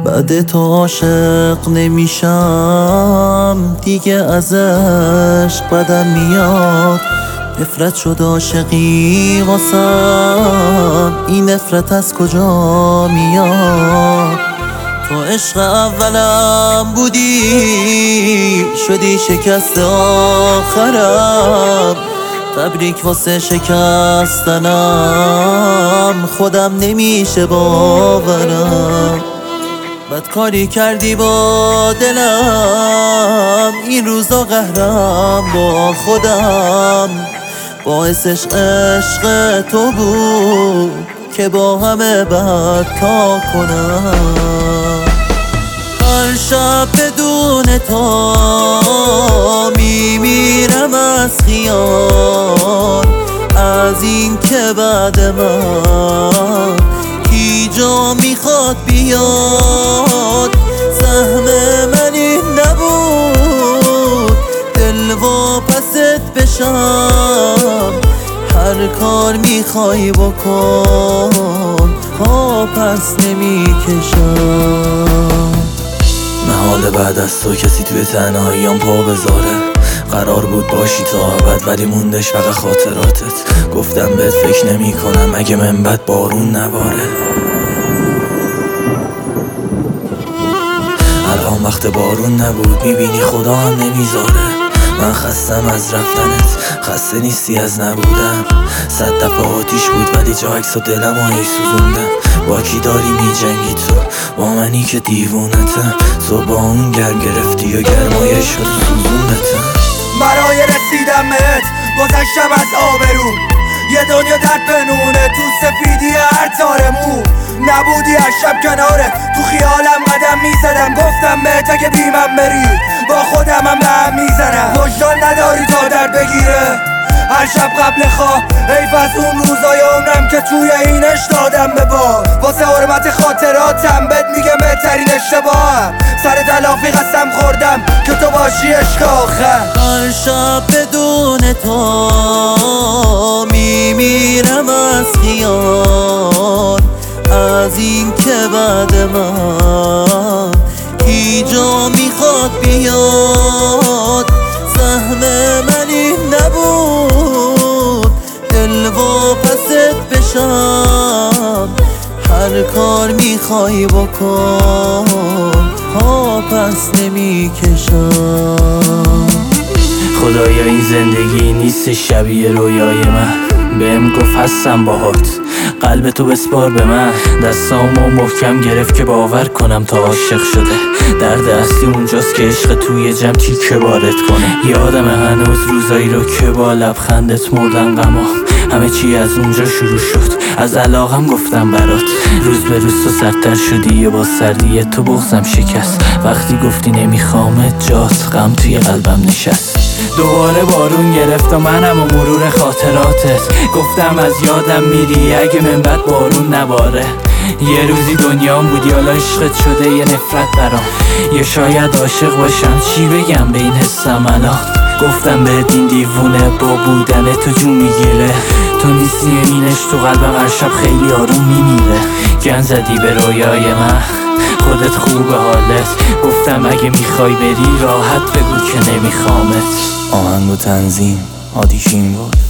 بعد تو عاشق نمیشم دیگه، ازش بدم میاد. نفرت شد عاشقی واسم، این نفرت از کجا میاد؟ تو عشق اولم بودی، شدی شکست آخرم. تبریک واسه شکستنم، خودم نمیشه باورم. بدکاری کردی با دلم، این روزا قهرم با خودم. باعثش عشق تو بود که با همه بدکار کنم. هر شب بدون تو میمیرم از خیال، از این که بعد من کی جا میخواد بیاد. سهم من این نبود دل واپست بشم، هر کار میخوای بکن پا پس نمیکشم. محاله بعد از تو کسی توی تنهاییام پا بذاره. قرار بود باشی تا ابد ولی موندش فقط خاطراتت. گفتم بهت فکر نمی کنم اگه من بد بارون نباره. الان وقت بارون نبود، میبینی خدا هم نمیذاره. من خستم از رفتنت، خسته نیستی از نبودن. 100 دفعه آتیش بود ولی جا عکس و دلم آهی سوزوندم. با کی داری میجنگی تو؟ با منی که دیوونتم. تو با اون گرم گرفتی و گرمایش شد سوزوندتم. برای رسیدم بهت گذشتم از آبرو، یه دنیا درد بنونه تو سفیدی هر تار مو. نبودی هر شب کناره، تو خیالم قدم میزدم. گفتم بهت اگه بی من بری با خودم هم به هم میزنم. وجدان نداری تا درد بگیره هر شب قبل خواب. حیف از اون روزای عمرم که توی اینش دادم به باد. واسه حرمت خاطراتم بهت میگم بهترین اشتباهم. سر تلافی قسم خوردم که تو باشی عشق آخر. هر شب بدون تو میمیرم از خیال، از این که بعد من کی جا میخواد بیاد. سهم من این نبود دل واپست بشم، هر کار میخوای بکن پا پس نمیکشم. خدایا این زندگی نیست شبیه رویای من. بهم گفت هستم باهات، قلب تو بسپار به من. دستامو محکم گرفت که باور کنم تا عاشق شده. درد اصلی اونجاست که عشق توی جمع تیکه وارد کنه. یادم هنوز روزایی رو که با لبخندت مردن غمام. همه چی از اونجا شروع شد، از علاقم گفتم برات. روز به روز تو سردتر شدی و با سردی تو بغضم شکست. وقتی گفتی نمیخوامت جات غم توی قلبم نشست. دوباره بارون گرفت و منم و مرور خاطراتت. گفتم از یادم میری اگه من بد بارون نباره. یه روزی دنیام بودی حالا عشقت شده یه نفرت برام. یا شاید عاشق باشم، چی بگم به این حسم الان. گفتم بهت این دیوونه با بودن تو جون میگیره. تو نیستی اینش تو قلبم هر شب خیلی آروم میمیره. گن زدی به رویای من، خودت خوب حالت. گفتم اگه میخوای بری راحت بگو که نمیخوامت. آهنگ و تنظیم هادی شینوار.